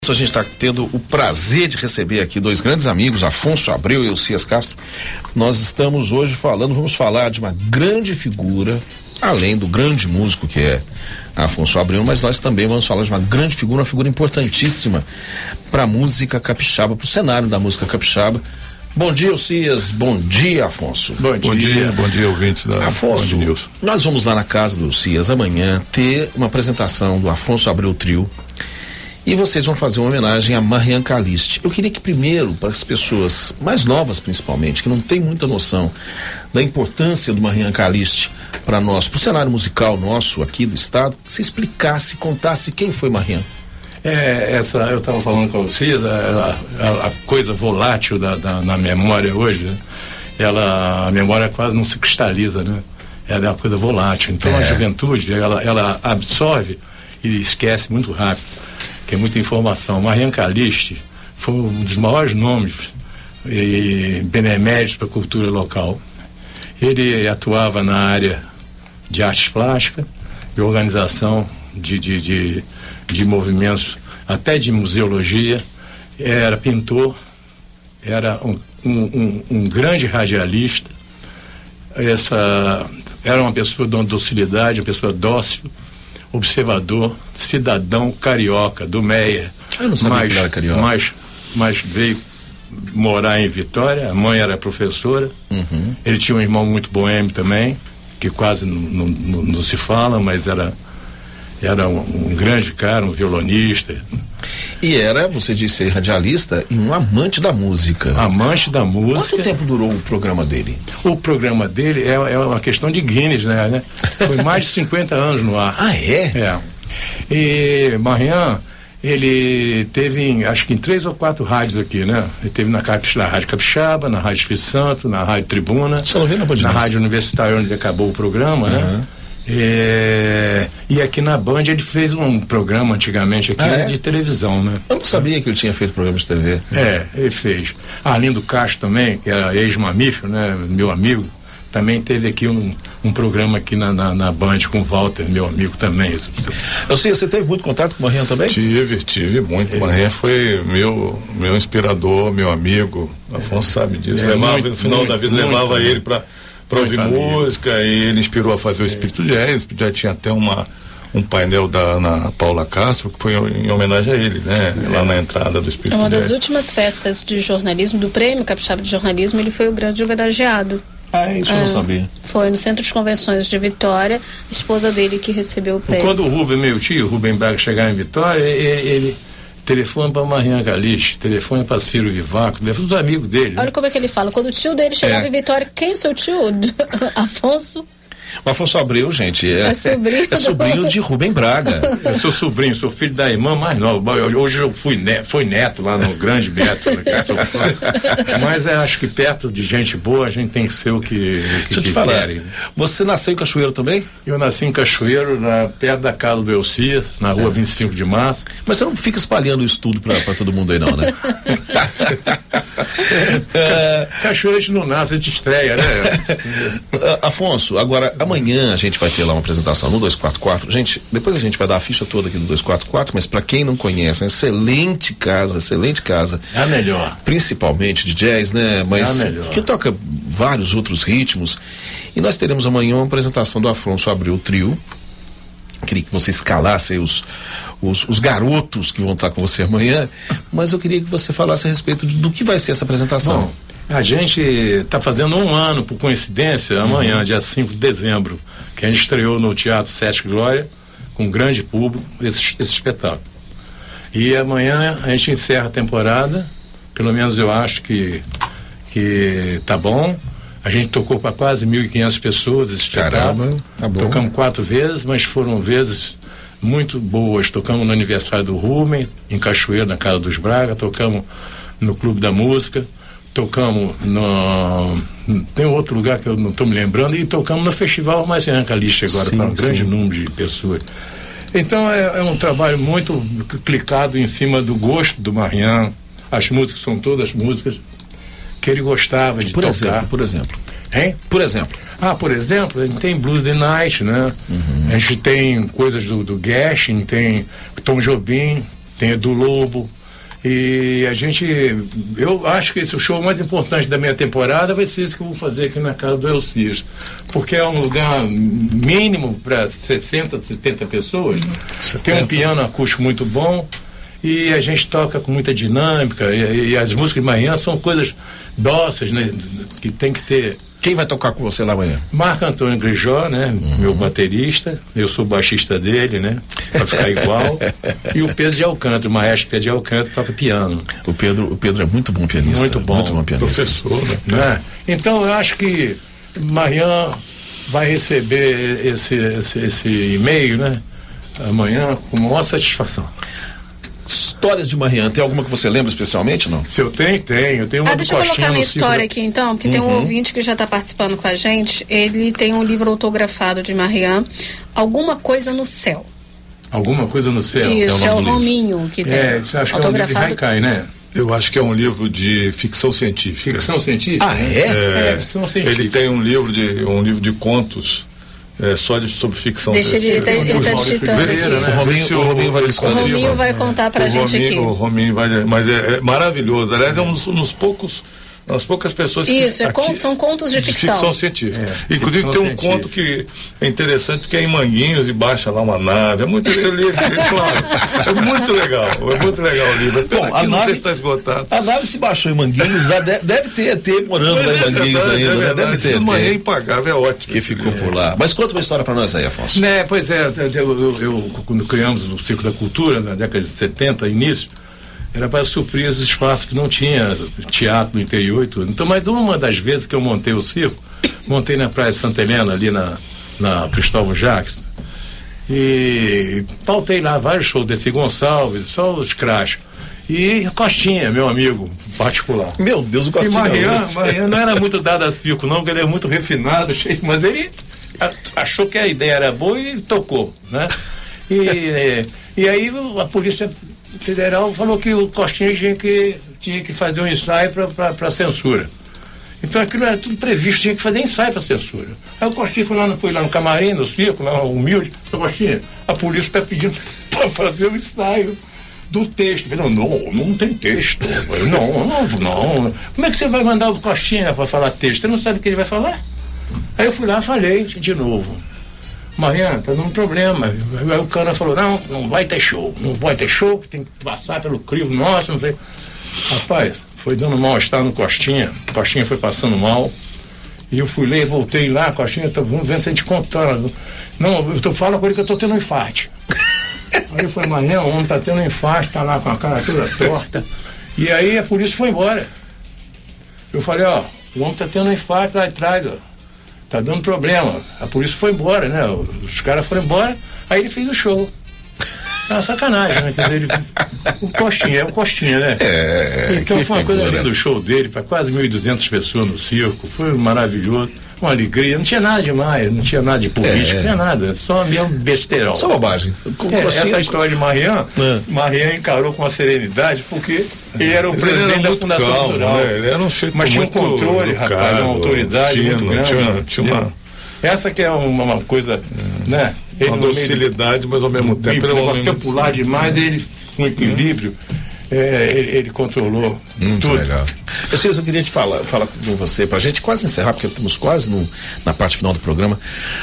A gente está tendo o prazer de receber aqui dois grandes amigos, Afonso Abreu e Elcias Castro. Nós estamos hoje vamos falar de uma grande figura, além do grande músico que é Afonso Abreu, mas nós também vamos falar de uma grande figura, uma figura importantíssima para a música capixaba, para o cenário da música capixaba. Bom dia, Elcias. Bom dia, Afonso. Bom dia, ouvintes da Afonso, Band News. Nós vamos lá na casa do Elcias amanhã ter uma apresentação do Afonso Abreu Trio. E vocês vão fazer uma homenagem a Marian Caliste. Eu queria que primeiro, para as pessoas mais novas principalmente, que não têm muita noção da importância do Marian Caliste para nós, para o cenário musical nosso aqui do estado, se explicasse, contasse quem foi Marian. Eu estava falando com vocês, a coisa volátil na memória hoje, né? A memória quase não se cristaliza, né? Ela é uma coisa volátil. Então a juventude, ela absorve e esquece muito rápido. Tem muita informação. Marian Caliste foi um dos maiores nomes beneméritos para a cultura local. Ele atuava na área de artes plásticas, de organização de movimentos, até de museologia. Era pintor, era um grande radialista. Era uma pessoa de uma docilidade, uma pessoa dócil, observador, cidadão carioca, do Meia. Eu não sabia que ele era carioca. Mas veio morar em Vitória, a mãe era professora. Uhum. Ele tinha um irmão muito boêmio também, que quase não se fala, mas era um grande cara, um violonista. E você disse radialista e um amante da música. Amante da música. Quanto tempo durou o programa dele? O programa dele é uma questão de Guinness, né? Foi mais de 50 anos no ar. Ah, é? É. E Marian, ele teve, acho que em 3 ou 4 rádios aqui, né? Ele teve na Rádio Capixaba, na Rádio Espírito Santo, na Rádio Tribuna. Você não vê na Band News? Na Rádio Universitária, onde acabou o programa, né? E aqui na Band ele fez um programa antigamente aqui de televisão, né? Eu não sabia que ele tinha feito programa de TV. Ele fez. Arlindo Castro também, que era ex-mamífero, né? Meu amigo, também teve aqui um programa aqui na Band com o Walter, meu amigo também. Eu sei, você teve muito contato com o Marian também? Tive muito. Marian foi meu inspirador, meu amigo. Afonso sabe disso. No final da vida levava ele para ouvir música, e ele inspirou a fazer o Espírito Jazz. O Espírito Jazz tinha até um painel da Ana Paula Castro, que foi em homenagem a ele, né? Lá na entrada do Espírito Jazz. Uma das últimas festas de jornalismo, do Prêmio Capixaba de Jornalismo, ele foi o grande homenageado. Isso eu não sabia. Foi no Centro de Convenções de Vitória, a esposa dele que recebeu o prêmio. Quando o Rubem, meu tio, Rubem Braga, chegar em Vitória, ele telefone para Marian Caliste, telefone para Ciro Vivaco, os amigos dele. Olha como é que ele fala, quando o tio dele chegava em Vitória, quem é seu tio? Afonso? O Afonso Abreu, gente, é sobrinho de Rubem Braga. Eu sou sobrinho, sou filho da irmã mais nova. Hoje eu fui neto lá no Grande Beto. Mas acho que perto de gente boa a gente tem que ser o que Deixa eu te falar, você nasceu em Cachoeiro também? Eu nasci em Cachoeiro, perto da casa do Elcias, na rua 25 de março. Mas você não fica espalhando isso tudo pra todo mundo aí não, né? Cachoeiro a gente não nasce, a gente estreia, né? Afonso, agora amanhã a gente vai ter lá uma apresentação no 244. Gente, depois a gente vai dar a ficha toda aqui no 244, mas para quem não conhece, é uma excelente casa. É a melhor. Principalmente de jazz, né? Mas que toca vários outros ritmos. E nós teremos amanhã uma apresentação do Afonso Abreu Trio. Queria que você escalasse aí os garotos que vão estar com você amanhã, mas eu queria que você falasse a respeito do que vai ser essa apresentação. Bom, a gente está fazendo 1 ano, por coincidência, amanhã, dia 5 de dezembro, que a gente estreou no Teatro Sesc Glória, com um grande público, esse espetáculo. E amanhã a gente encerra a temporada, pelo menos eu acho que tá bom. A gente tocou para quase 1.500 pessoas esse espetáculo. Tá bom. Tocamos 4 vezes, mas foram vezes muito boas. Tocamos no aniversário do Rubem, em Cachoeiro, na Casa dos Braga, tocamos no Clube da Música, tocamos tem outro lugar que eu não estou me lembrando, e tocamos no Festival Marian Caliste agora, para um grande número de pessoas. Então é um trabalho muito clicado em cima do gosto do Marian. As músicas são todas músicas que ele gostava de tocar. Por exemplo. Hein? Por exemplo. Por exemplo, a gente tem Blues the Night, né? Uhum. A gente tem coisas do Gershwin, tem Tom Jobim, tem Edu Lobo. E eu acho que esse é o show mais importante da minha temporada vai ser esse que eu vou fazer aqui na casa do Elcias, porque é um lugar mínimo para 60, 70 pessoas, 70. Tem um piano acústico muito bom e a gente toca com muita dinâmica e as músicas de manhã são coisas dóceis, né, que tem que ter. Quem vai tocar com você lá amanhã? Marco Antônio Grijó, né? Meu baterista. Eu sou baixista dele, né? Pra ficar igual. E o Pedro de Alcântara, o maestro Pedro de Alcântara, toca piano. O Pedro é muito bom pianista. Muito bom pianista. Professor, né? Então eu acho que Marian vai receber esse e-mail, né? Amanhã com maior satisfação. Histórias de Marian, tem alguma que você lembra especialmente, não? Se eu tenho uma deixa eu colocar minha história aqui então, porque tem um ouvinte que já está participando com a gente. Ele tem um livro autografado de Marian, Alguma Coisa no Céu. Alguma Coisa no Céu? Isso, é o Rominho que tem acho autografado. Que é um livro de Haikai, né? Eu acho que é um livro de ficção científica. Ficção científica? Ah, é? Ficção científica. Ele tem um livro de contos sobre ficção. Deixa ele está digitando aqui. O Rominho vai contar pra gente aqui. O Rominho vai, mas é maravilhoso. Aliás, é das poucas pessoas isso, são contos de ficção. Ficção científica. Inclusive tem um conto que é interessante, que é em Manguinhos e baixa lá uma nave. É muito legal. É muito legal o livro. Bom, aqui, não sei se está esgotado. A nave se baixou em Manguinhos, deve ter ET morando lá em Manguinhos ainda, né? Deve ter ET. É impagável, é ótimo. Que ficou por lá. Mas conta uma história para nós aí, Afonso. Pois é, eu quando criamos o Círculo da Cultura, na década de 70, início, era para suprir os espaços que não tinha teatro no interior e tudo. Então, mas uma das vezes que eu montei o circo, montei na Praia de Santa Helena, ali na Cristóvão Jacques, e pautei lá vários shows, Desi Gonçalves, só os crachos. E Costinha, meu amigo particular. Meu Deus, o Costinha. E Marian não era muito dado a circo, não, porque ele é muito refinado, cheio, mas ele achou que a ideia era boa e tocou, né? E aí a Polícia Federal falou que o Costinha tinha que fazer um ensaio para censura. Então aquilo era tudo previsto, tinha que fazer ensaio para censura. Aí o Costinha foi lá no camarim, no circo, lá humilde, falou: Costinha, a polícia está pedindo para fazer um ensaio do texto. Eu falei: não tem texto. Não. Como é que você vai mandar o Costinha para falar texto? Você não sabe o que ele vai falar? Aí eu fui lá e falei de novo: Marian, tá dando problema. Aí o cara falou: não vai ter show, que tem que passar pelo crivo nosso, não sei. Rapaz, foi dando mal-estar no Costinha foi passando mal, e eu fui ler, voltei lá, Costinha, vamos ver se a gente conta. Não, fala com ele que eu tô tendo um infarte. Aí eu falei: Marian, o homem tá tendo um infarte, tá lá com a cara toda torta. E aí a polícia foi embora. Eu falei: o homem tá tendo um infarte lá atrás, tá dando problema. A polícia foi embora, né? Os caras foram embora, aí ele fez o show. É uma sacanagem, né? Quer dizer, o Costinha, né? Então foi uma coisa linda o show dele, para quase 1.200 pessoas no circo. Foi maravilhoso, uma alegria. Não tinha nada demais, não tinha nada de política, não tinha nada, só mesmo besteirol. Só bobagem. Essa história de Marian encarou com uma serenidade, porque ele era o presidente da Fundação Cultural. Né? Ele era um chefe, mas tinha um controle, rapaz, uma autoridade muito grande. Essa que é uma coisa, né? Uma docilidade, mas ao mesmo tempo ele popular demais, ele com equilíbrio, ele controlou muito tudo. Legal. Eu queria te falar com você, pra gente quase encerrar, porque estamos quase na parte final do programa.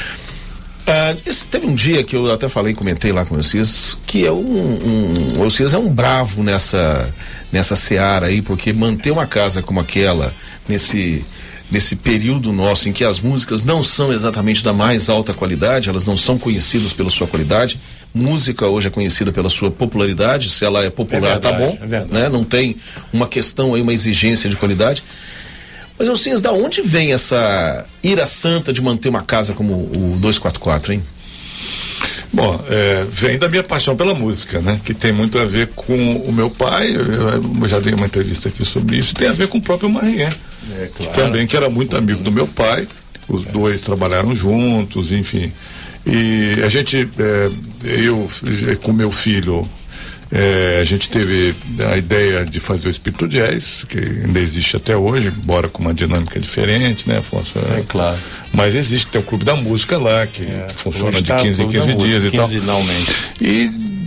Teve um dia que eu até comentei lá com o Elcias, que o Elcias é um bravo nessa seara aí, porque manter uma casa como aquela, nesse período nosso em que as músicas não são exatamente da mais alta qualidade, elas não são conhecidas pela sua qualidade. Música hoje é conhecida pela sua popularidade, se ela é popular, tá bom, né? Não tem uma questão aí, uma exigência de qualidade. Mas, Elcias, da onde vem essa ira santa de manter uma casa como o 244, hein? Bom, vem da minha paixão pela música, né? Que tem muito a ver com o meu pai. Eu já dei uma entrevista aqui sobre isso. Tem a ver com o próprio Marian, claro, também, que era muito amigo do meu pai. Os dois trabalharam juntos, enfim. E a gente, eu com meu filho, a gente teve a ideia de fazer o Espírito Jazz, que ainda existe até hoje, embora com uma dinâmica diferente, né, Afonso? Claro. Mas existe, tem o Clube da Música lá, que funciona de 15 em 15 dias e tal. Quinzenalmente. E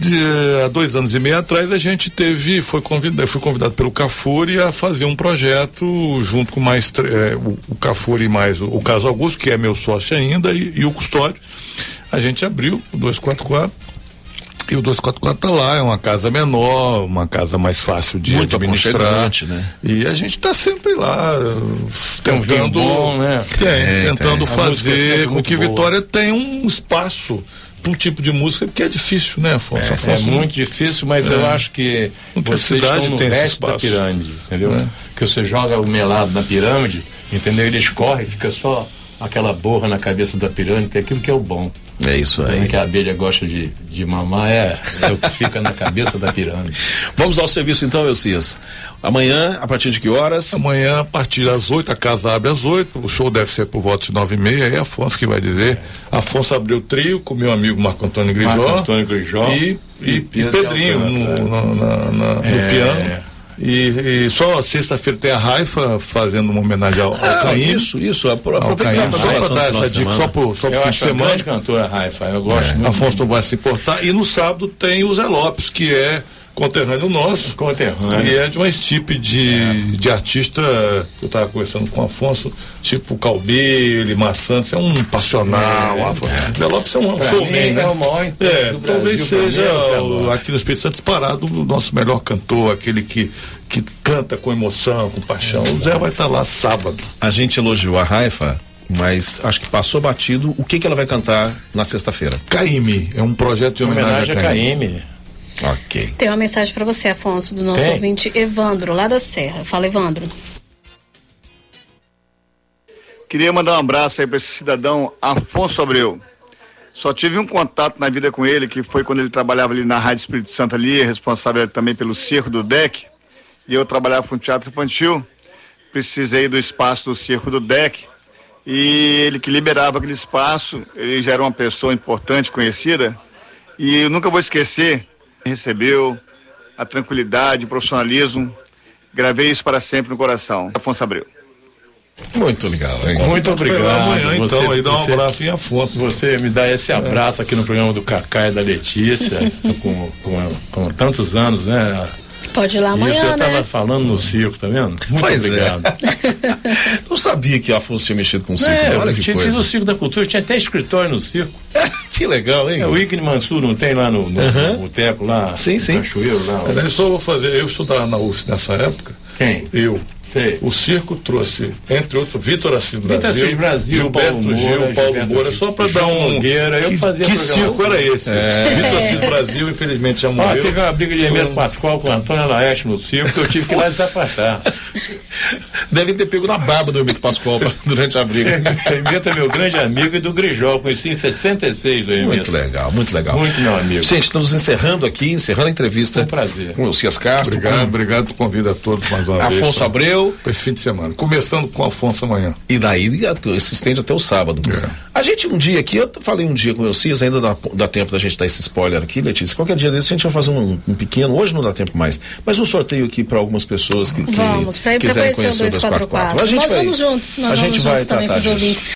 há 2 anos e meio atrás a gente fui convidado pelo Cafuri a fazer um projeto junto com mais o Cafuri mais o Caso Augusto, que é meu sócio ainda, e o Custódio. A gente abriu o 244 e o 244 tá lá, é uma casa menor, uma casa mais fácil de muito administrar, né? E a gente tá sempre lá tentando, bom, né? Tentando fazer com que boa. Vitória tenha um espaço para um tipo de música que é difícil, né, Afonso? É muito difícil, mas eu acho que vocês estão no resto da pirâmide, entendeu? Que você joga o melado na pirâmide, entendeu? Ele escorre, fica só aquela borra na cabeça da pirâmide, que é aquilo que é o bom. É isso aí. Que a abelha gosta de mamar, é o que fica na cabeça da pirâmide. Vamos ao serviço então, Elcias. Amanhã, a partir de que horas? Amanhã, a partir das 8, a casa abre às 8, o show deve ser por volta de 9h30, aí Afonso que vai dizer. Afonso abriu o trio com meu amigo Marco Antônio Grijó e Pedrinho no piano. E só sexta-feira tem a Raifa fazendo uma homenagem ao Caim. Isso. Aproveita só para dar essa dica, só pro fim de semana. Grande cantora Raifa, eu gosto muito. Afonso não vai se importar. E no sábado tem o Zé Lopes, que é conterrâneo nosso. Conterrâneo. E é de uma estipe de artista. Eu estava conversando com o Afonso, tipo Calbi, Limar Santos, é um passional. Zé Lopes é um showman, né? É o maior talvez seja aqui no Espírito Santo disparado o nosso melhor cantor, aquele que canta com emoção, com paixão. O Zé vai estar lá sábado. A gente elogiou a Raifa, mas acho que passou batido. O que ela vai cantar na sexta-feira? Caíme, é um projeto de homenagem a Caíme. Ok. Tem uma mensagem para você, Afonso, do nosso ouvinte Evandro, lá da Serra. Fala, Evandro. Queria mandar um abraço aí para esse cidadão Afonso Abreu. Só tive um contato na vida com ele, que foi quando ele trabalhava ali na Rádio Espírito Santo ali, responsável também pelo Circo do DEC, e eu trabalhava com teatro infantil. Precisei do espaço do Circo do DEC, e ele que liberava aquele espaço, ele já era uma pessoa importante, conhecida, e eu nunca vou esquecer, recebeu a tranquilidade, o profissionalismo, gravei isso para sempre no coração. Afonso Abreu. Muito legal, hein? Muito obrigado. Amanhã, então, aí dá um abraço em Afonso. Você me dá esse abraço aqui no programa do Cacá e da Letícia, com tantos anos, né? Pode ir lá amanhã, Isso eu né? tava falando no circo, tá vendo? Muito obrigado. Não sabia que Afonso tinha mexido com o circo. Olha que coisa. Fiz o Circo da Cultura, tinha até escritório no circo. Que legal, hein? O Igni Mansur não tem lá no boteco lá? Sim. Cachoeiro lá. Eu só vou fazer, eu estudava na UF nessa época. Quem? Eu. Sei. O circo trouxe, entre outros, Vitor Assis Brasil, Gilberto Gil, Paulo Moura, só para dar um... Eu fazia que circo era esse? Vitor Assis Brasil, infelizmente, já morreu. Teve uma briga de Hermeto Pascoal com o Antônio Laerte no circo, que eu tive que ir lá desapartar. Devem ter pego na barba do Hermeto Pascoal durante a briga. Hermeto é meu grande amigo e do Grijó, conheci em 66 do Hermeto. Muito legal, muito legal. Muito meu amigo. Gente, estamos encerrando a entrevista. Foi um prazer. Com o Cias Castro. Obrigado pelo convite a todos mais uma vez. Afonso Abreu. Para esse fim de semana. Começando com o Afonso amanhã. E daí se estende até o sábado. A gente um dia aqui, eu falei um dia com o Elcias, ainda dá tempo da gente dar esse spoiler aqui, Letícia. Qualquer dia desse a gente vai fazer um pequeno, hoje não dá tempo mais, mas um sorteio aqui para algumas pessoas que vamos, para ir para quiserem conhecer o 244. Nós vamos juntos, também com os ouvintes.